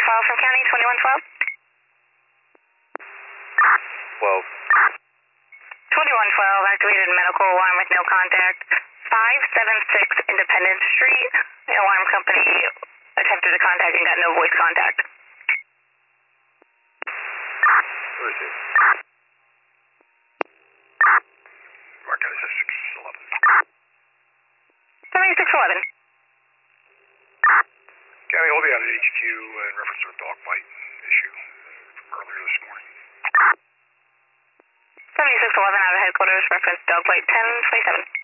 Call from County 2112. 12. 2112, activated medical alarm with no contact. 576 Independence Street. The alarm company attempted to contact and got no voice contact. Who is it? Mark County 611. 7611. County, we'll be out at HQ in reference to a dogfight issue earlier this morning. 7611 out of headquarters, reference dogfight 1027.